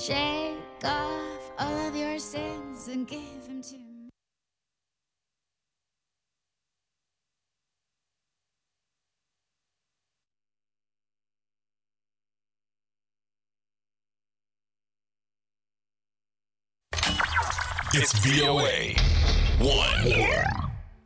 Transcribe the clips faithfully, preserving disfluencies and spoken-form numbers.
Shake off all of your sins and give them to me. It's V O A one.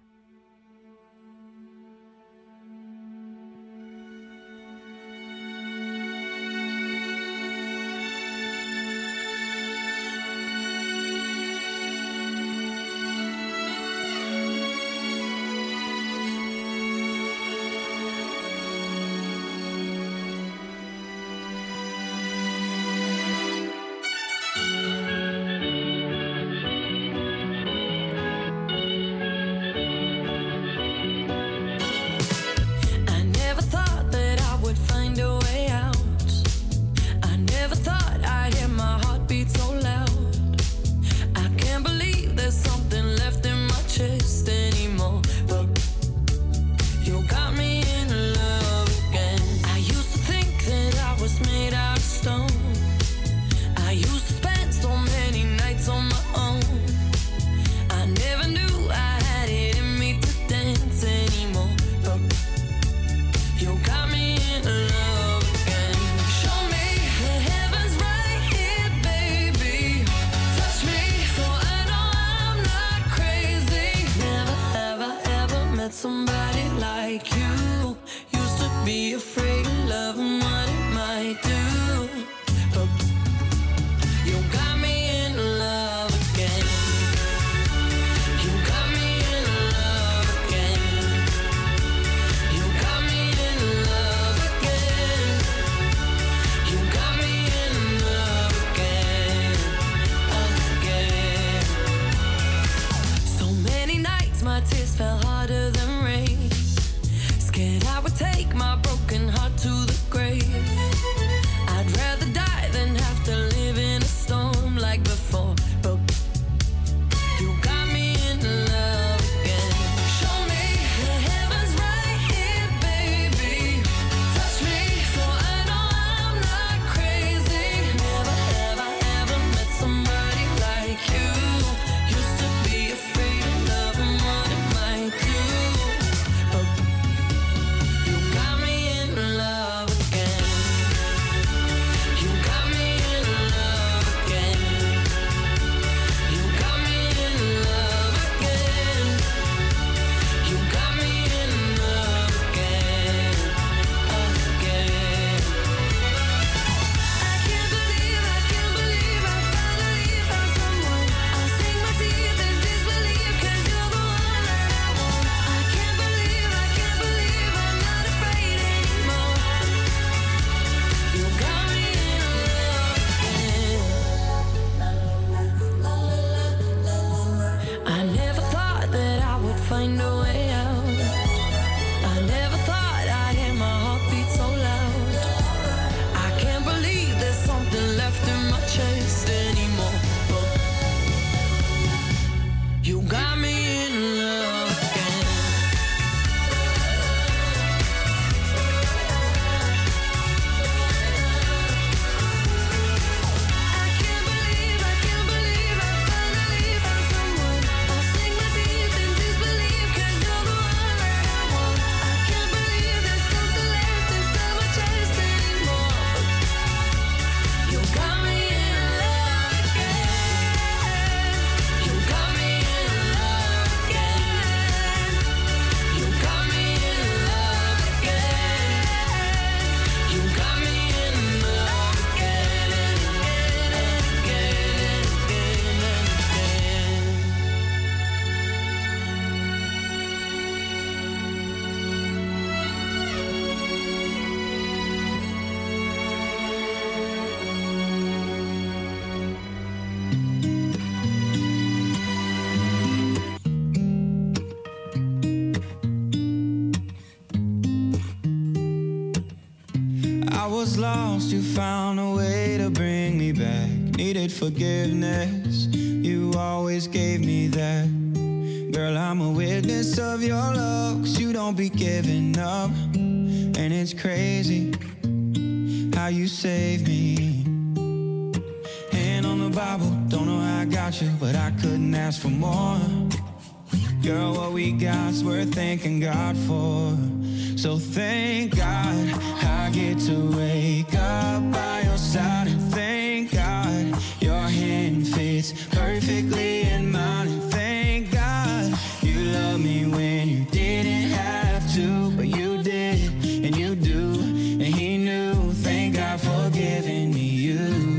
was lost, you found a way to bring me back. Needed forgiveness, you always gave me that. Girl, I'm a witness of your love, 'cause you don't be giving up. And it's crazy how you save me. Bible, don't know how I got you, but I couldn't ask for more. Girl, what we got's worth thanking God for. So thank God I get to wake up by your side. And thank God your hand fits perfectly in mine. And thank God you love me when you didn't have to, but you did, and you do, and he knew. Thank God for giving me you.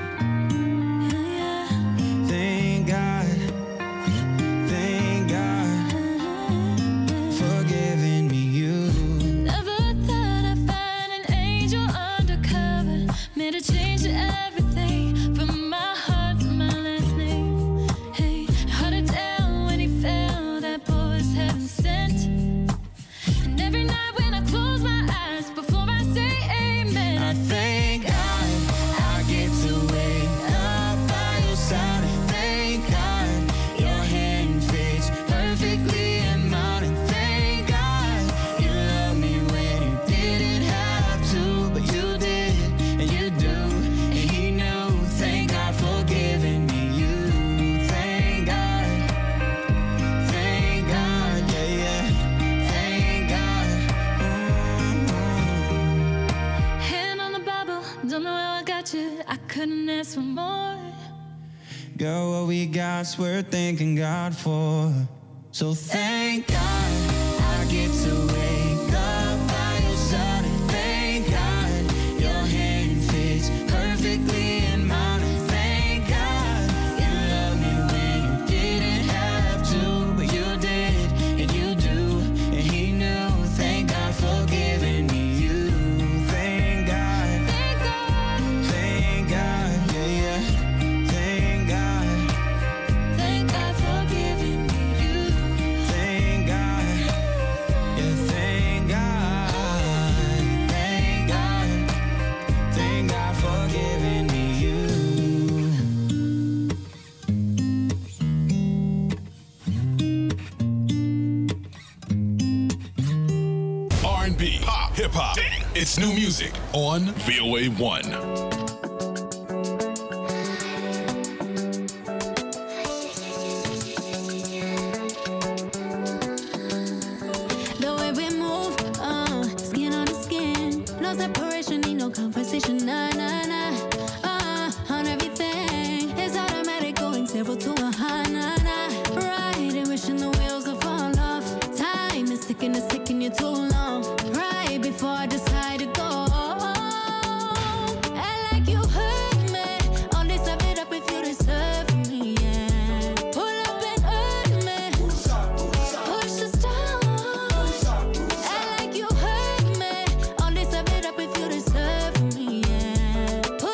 Girl, what we got's worth thanking God for. So thank God I get to wake up by your side. And thank God your hand fits perfectly in mine. And thank God you love me when you didn't have to, but you did, and you do, and he knew. Thank God for giving me you. Thank God, thank God, thank God, yeah, yeah. Pop, hip hop, it's new music on V O A one. The way we move, uh, skin on the skin, no separation, need no conversation, nah, nah, nah. Uh, on everything, it's automatic, going zero to a high, nah, nah. Riding, wishing the wheels will fall off. Time is ticking, it's ticking you too long. Right before I decide to go. I like you hurt me. All this I beat up if you deserve me, yeah. Pull up and hurt me. Push us down. I like you hurt me. All this I beat up if you deserve me, yeah. Pull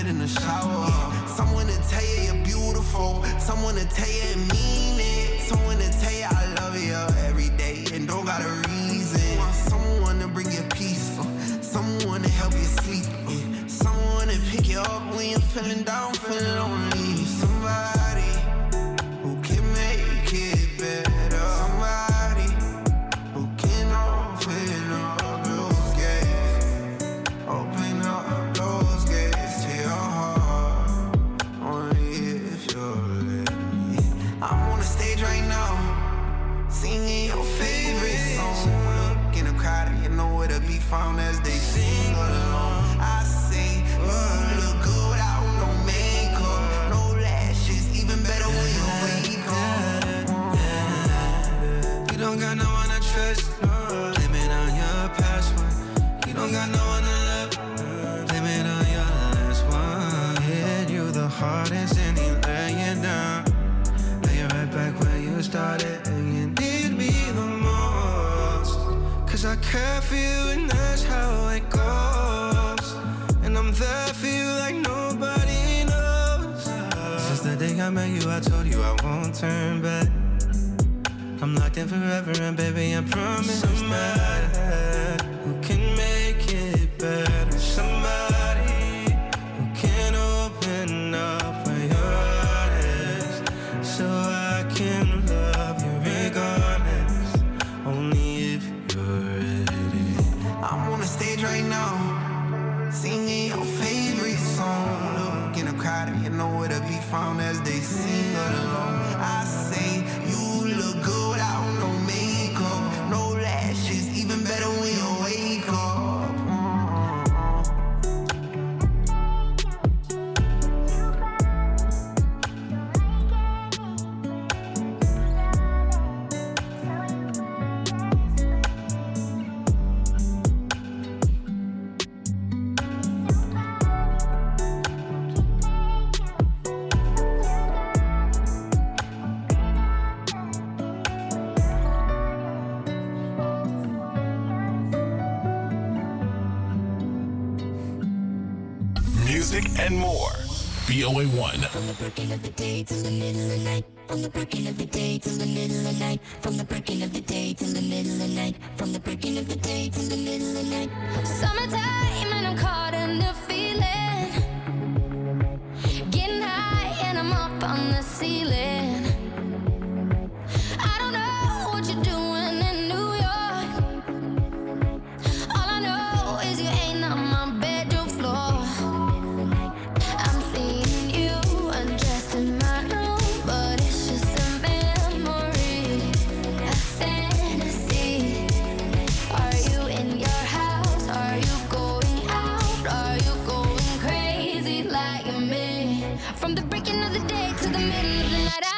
in the shower. Someone to tell you you're beautiful. Someone to tell you and mean it. Someone to tell you I love you every day and don't got a reason. Want someone to bring you peace. Uh, someone to help you sleep. Uh, someone to pick you up when you're feeling down, feeling lonely. Somebody who can make it better. Somebody who can open up those gates. Open up those gates to your heart. Only if you'll let me. I'm on the stage right now, singing your favorite song. Look in the crowd and you know where to be found as they sing along. I say, you look good without no makeup, no lashes, even better when you wake up. You don't got no one to trust, blame it on your past one. You don't got no one to love, blame it on your last one. Hit you the hardest and he lay you down, lay you right back where you started, and you need me the most. Cause I care for you and that's how it goes, and I'm there for you like nobody knows. Since the day I met you I told you I won't turn back. I'm locked in forever and baby I promise that who can make it better. Somebody who can open up where your heart is, so I can love you regardless, only if you're ready. I'm on the stage right now, singing your favorite song. Look in the crowd and you know where to be found as they sing along. I say you look good without no makeup, no lashes, even better when you wake up. Music and more. V O A one. From the breaking of the day till the middle of the night. From the breaking of the day till the middle of the night. From the breaking of the day till the middle of the night. From the breaking of the day till the middle of the night. Summertime and I'm caught in the feeling. Getting high and I'm up on the ceiling. I don't know what you're doing in New York. All I know is you ain't on my bedroom floor. I'm seeing you undressed in my room, but it's just a memory, a fantasy. Are you in your house? Are you going out? Are you going crazy like me? From the breaking of the day to the middle of the night, I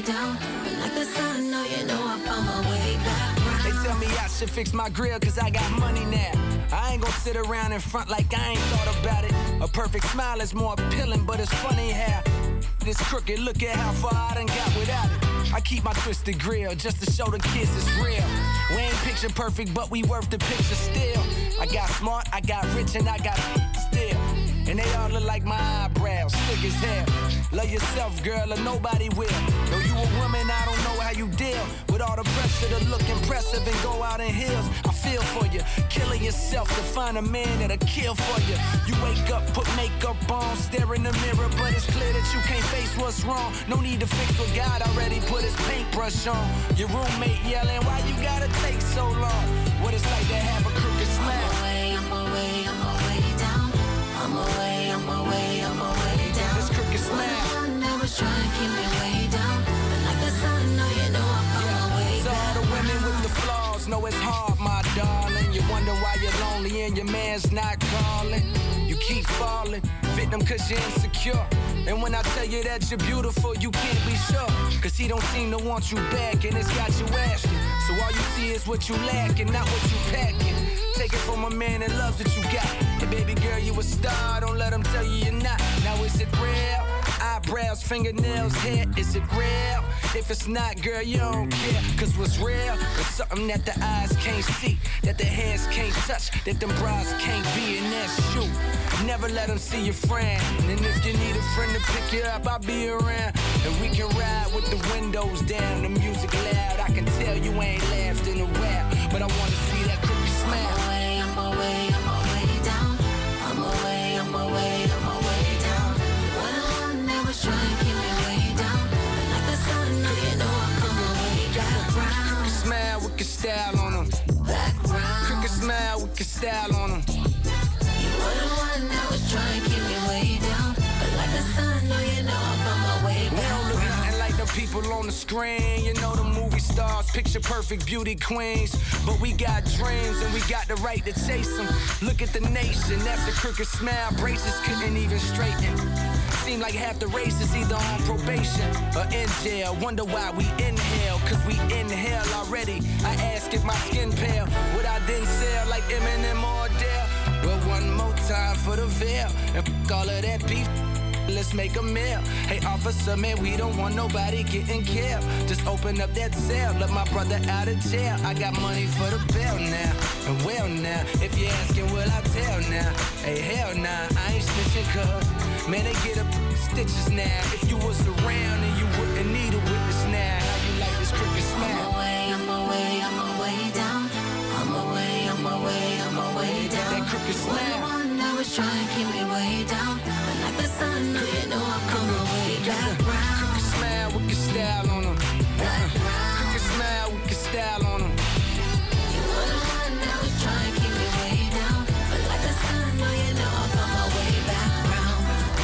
down. But like the sun, no, you know I found my way back round. They tell me I should fix my grill cause I got money now. I ain't gon' sit around in front like I ain't thought about it. A perfect smile is more appealing, but it's funny how this crooked, look at how far I done got without it. I keep my twisted grill just to show the kids it's real. We ain't picture perfect, but we worth the picture still. I got smart, I got rich, and I got still. And they all look like my eyebrows, thick as hell. Love yourself, girl, or nobody will. Though you a woman, I don't know how you deal with all the pressure to look impressive and go out in heels. I feel for you, killing yourself to find a man that'll kill for you. You wake up, put makeup on, stare in the mirror, but it's clear that you can't face what's wrong. No need to fix what God already put his paintbrush on. Your roommate yelling, why you gotta take so long? What it's like to have a crooked smile. I'm away, I'm away, I'm away down. I'm away, I'm away, I'm away down. This crooked smile. One that was trying to keep me way down. But like the sun, no, you know I found Yeah. my way So back all the women with the flaws know it's hard, my darling. You wonder why you're lonely and your man's not calling. You keep falling, victim cause you're insecure. And when I tell you that you're beautiful, you can't be sure. Cause he don't seem to want you back and it's got you asking. So all you see is what you lack and not what you packing. Take it from a man that loves what you got. Hey baby girl, you a star, don't let him tell you you're not. Now is it real? Eyebrows, fingernails, hair, is it real? If it's not, girl, you don't care. Cause what's real is something that the eyes can't see, that the hands can't touch, that them bras can't be, and that's you. Never let them see your friend. And if you need a friend to pick you up, I'll be around. And we can ride with the windows down, the music loud. I can tell you ain't laughed in a while, but I wanna see that crooked smile. I'm away, I'm away, I'm away down. I'm away, I'm away, I'm away down. One one that was trying to keep me way down. But like the sun, no, you know I found my way back round. Crooked smile with your style on them. Back round. Crooked smile with your style on them. You were the one that was trying to keep me way down. But like the sun, no, you know I found my way We back don't look round. nothing like the people on the screen. You know the movie stars, picture perfect beauty queens. But we got dreams and we got the right to chase them. Look at the nation, that's a crooked smile. Braces couldn't even straighten. Seem like half the race is either on probation or in jail. Wonder why we inhale, cause we inhale already. I ask if my skin pale, would I then sell like Eminem or Adele? Well, one more time for the veil, and f*** all of that beef. Let's make a meal. Hey, officer, man, we don't want nobody getting killed. Just open up that cell, let my brother out of jail. I got money for the bill now, and well now, if you're asking, will I tell now? Hey, hell nah, I ain't snitching cause, man, they get up stitches now. If you was around and you wouldn't need a witness now, how you like this crooked I'm smile? away, I'm away, I'm away down. I'm away, I'm away, I'm away down. That crooked One smile. one that was trying to keep me way down. But like the sun, no, you know I found my way back round. Crooked smile with your style on them. Back round. Crooked smile with your style on them. You were the one that was trying to keep me way down. But like the sun, no, you know I found my way back round.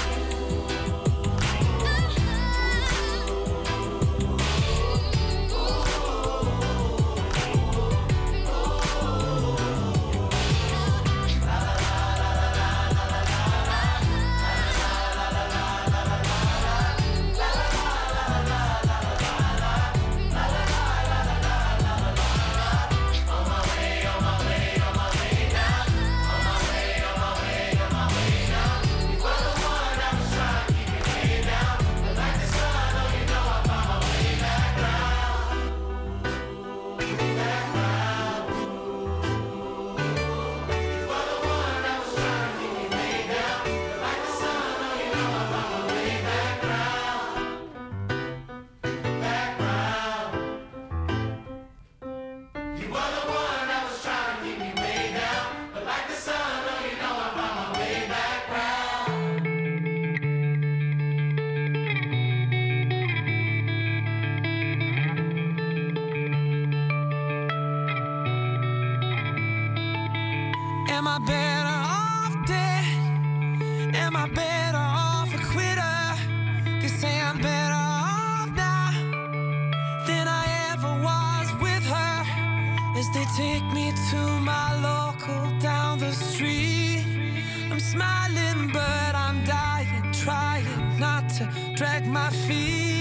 Am I better off dead? Am I better off a quitter? They say I'm better off now than I ever was with her. As they take me to my local down the street, I'm smiling but I'm dying, trying not to drag my feet.